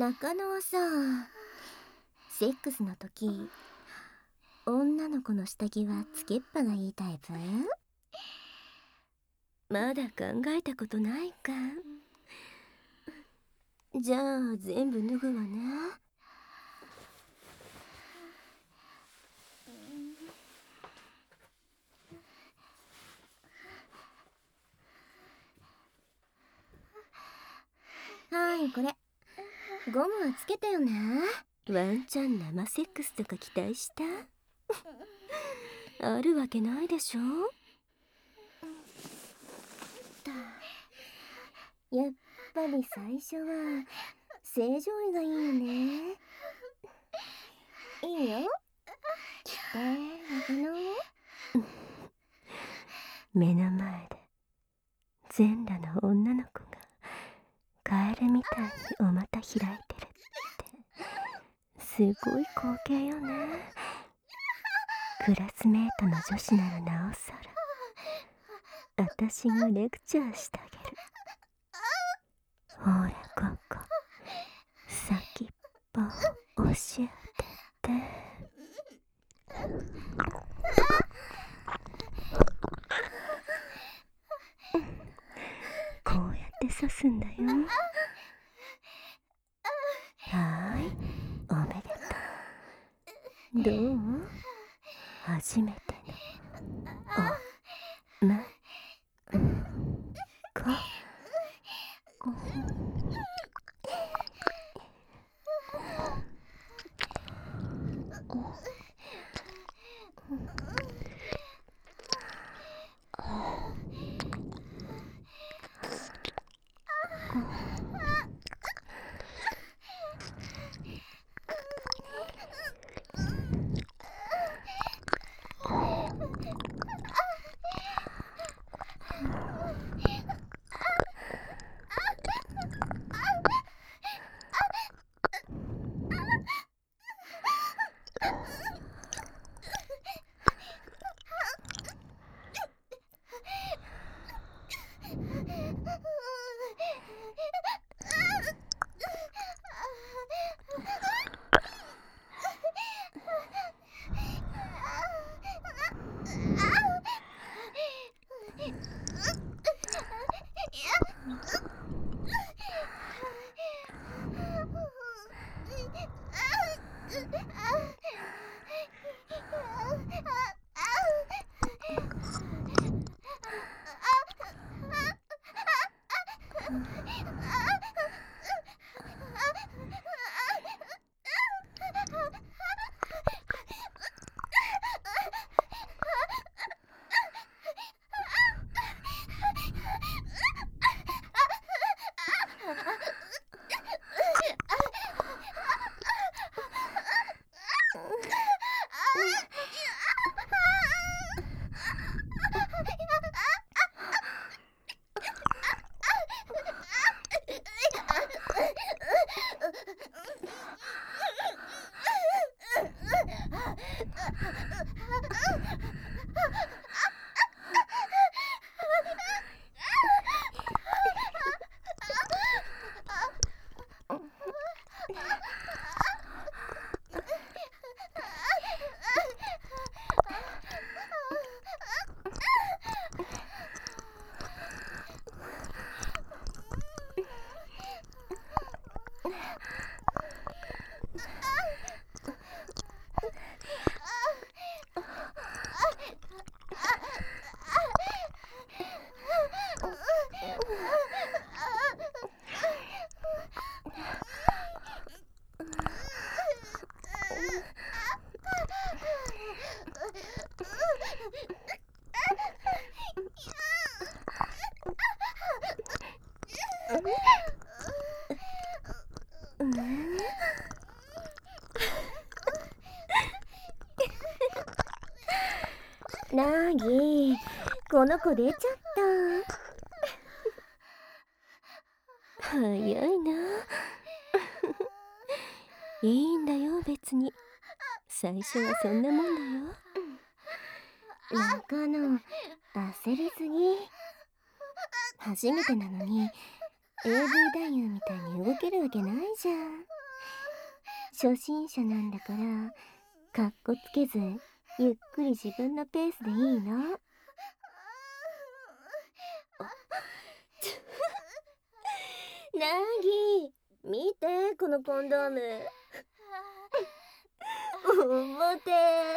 中野はさ、セックスの時、女の子の下着はつけっぱがいいタイプ？まだ考えたことないか。じゃあ全部脱ぐわね。はい、これゴムはつけたよね。ワンチャン生セックスとか期待した？あるわけないでしょ。やっぱり最初は正常位がいいよね。いいよ、来て中野。目の前で全裸の女の子がカエルみたいにお股開いてるってすごい光景よね。クラスメートの女子ならなおさら私がレクチャーしてあげる。ほらここ、先っぽ教えてって。こうやって刺すんだよ。はーい、おめでとう。どう？初めてのおまこ。なぎ、この子出ちゃった。早いな。いいんだよ別に。最初はそんなもんだよ。中野、焦りすぎ。初めてなのに AV 男優みたいに動けるわけないじゃん。 初心者なんだからかっこつけずゆっくり自分のペースでいいの。なぎ、見てこのコンドーム。重て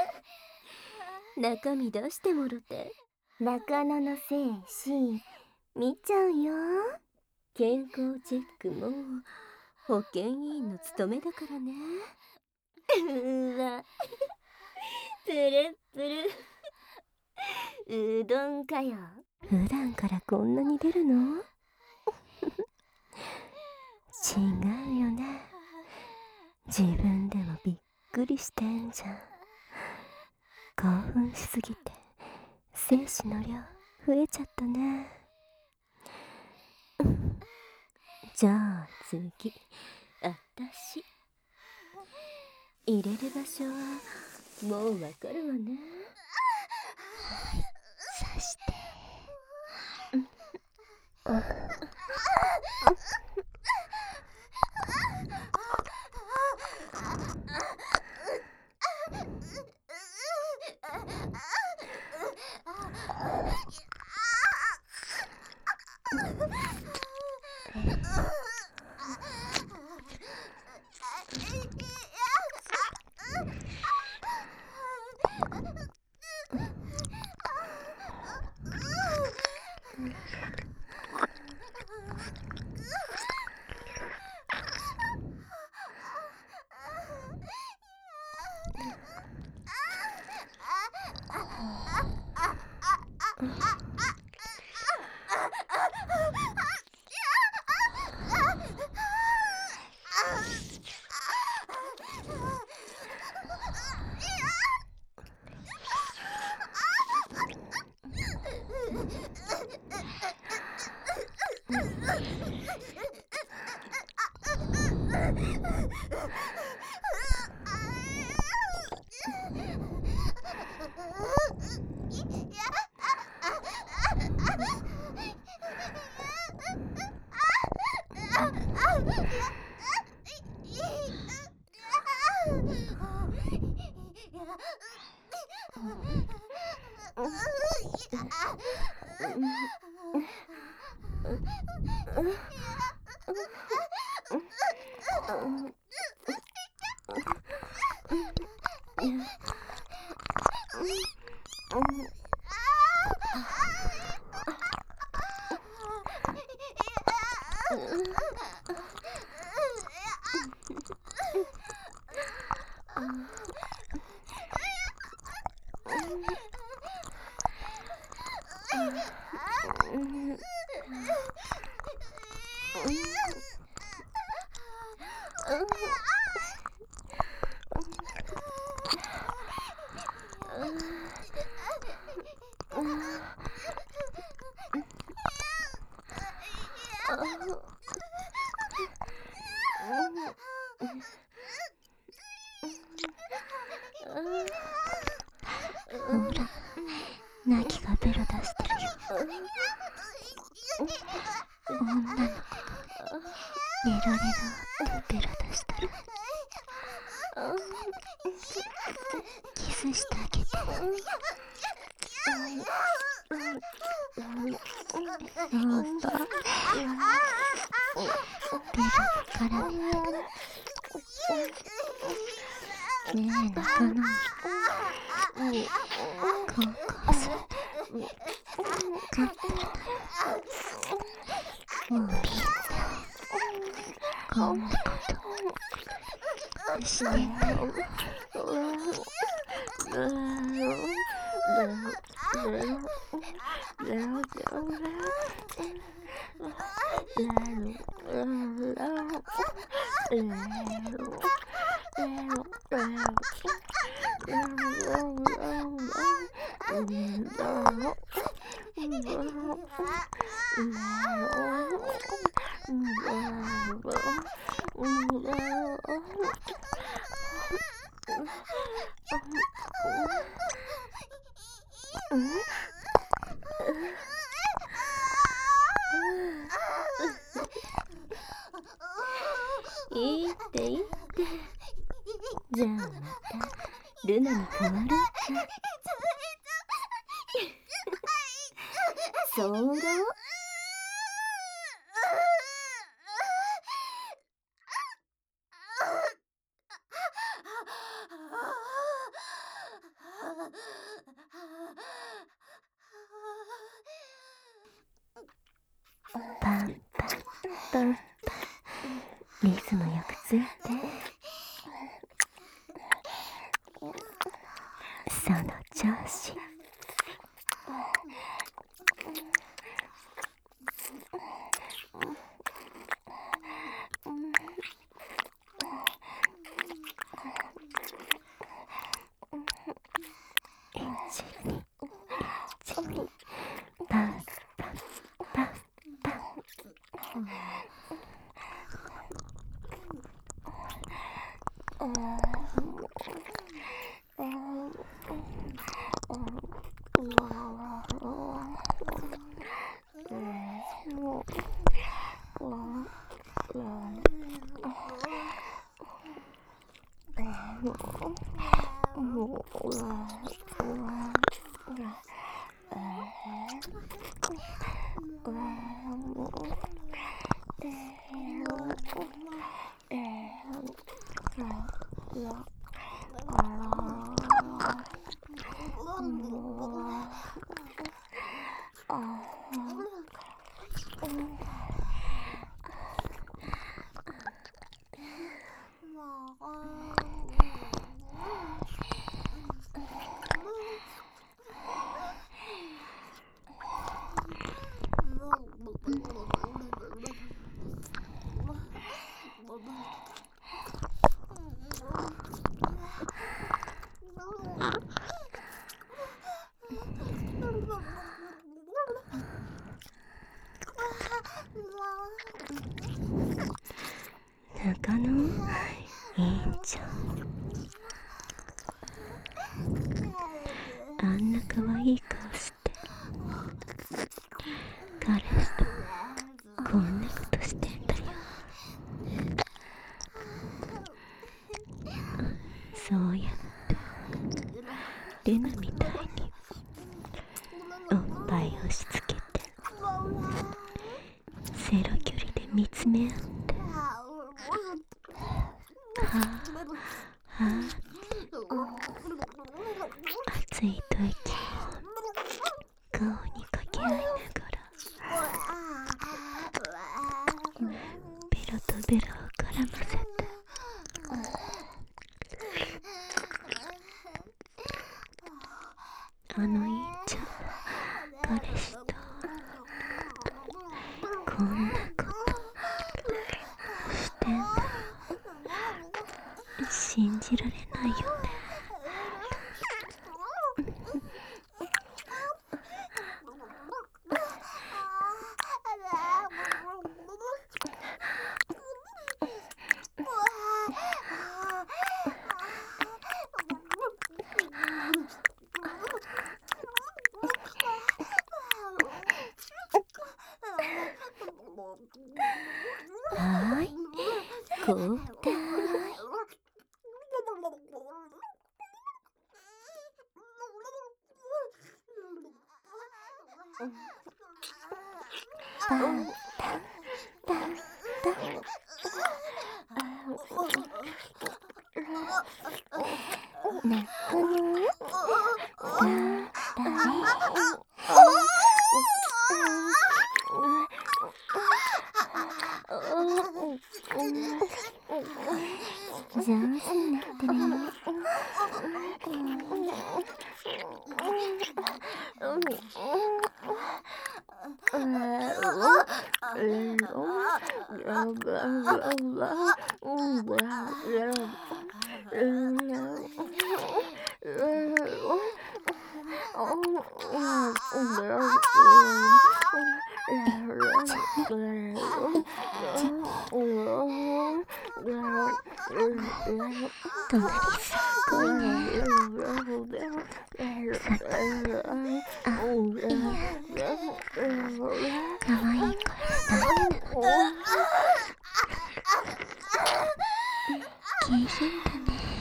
中身出してもろて。中野のせいし見ちゃうよ。健康チェックも保健委員の務めだからね。うわプルップル。うどんかよ。普段からこんなに出るの？違うよね。自分でもびっくりしてんじゃん。興奮しすぎて精子の量増えちゃったね。じゃあ次あたし入れる場所はもうわかるわね。刺して。ほら、ナギがベロ出してるよ。女の子がレロレロってベロ出してる。キスしてあげて。そうだ。ベロ絡めて。ねえ、中野。高校生飼ってるのよ。もういいって。こんなことしてんだよ。いいっていいって。 じゃあまたルナに変わろうか。そうろう。パンパンパンパン、リズムよくついて。その調子。パンパンパンパン。中野委員長、あんな可愛い顔して彼氏とこんなことしてんだよ。そうやってルナみたいにおっぱい押し付けてセロ距離で見つめ合ってはぁはぁ熱い吐息を顔にかけ合いながらベロとベロを絡ませてあの委員長彼氏とこんなことしてんだ。信じられないよね。はーい、交代。パンパンパンパン。中野上手になってるね。隣すごいね。さて、あ、いや、かわいい声だ。気づいたね。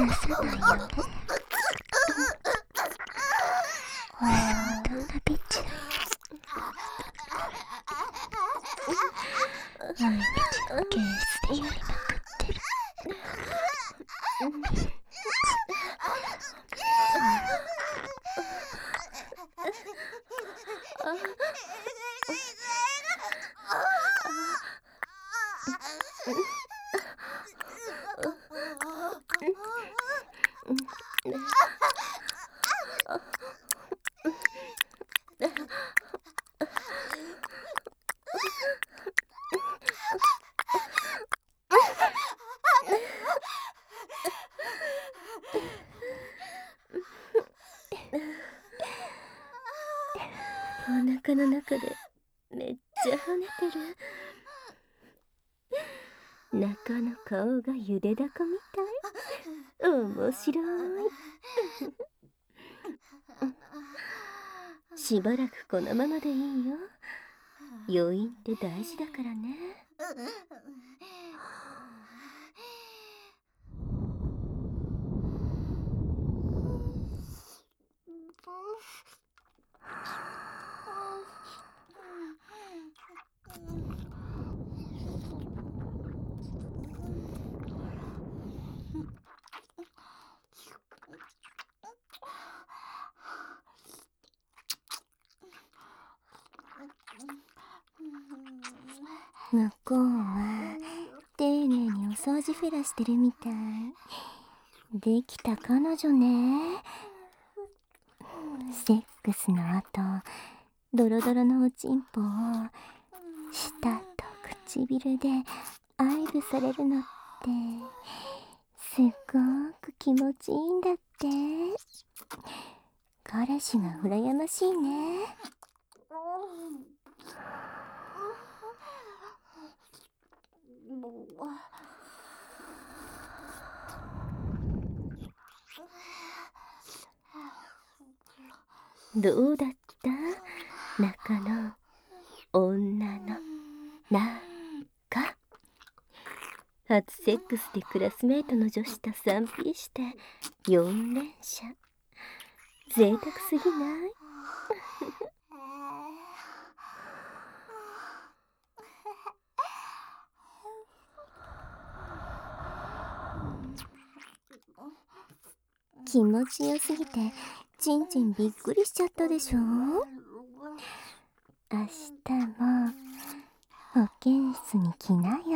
さないよね。ほんと食べちゃう。毎日保健室でやりまくってる。お腹の中でめっちゃ跳ねてる。中の顔がゆでだこみたい。面白い。しばらくこのままでいいよ。余韻って大事だからね。向こうは丁寧にお掃除フェラしてるみたい。できた彼女ね。セックスの後、ドロドロのおちんぽを舌と唇で愛撫されるのってすっごく気持ちいいんだって。彼氏が羨ましいね。どうだった？中の女の中。初セックスでクラスメートの女子と 3P して4連射。贅沢すぎない？気持ちよすぎてちんちんびっくりしちゃったでしょ。明日も保健室に来なよ。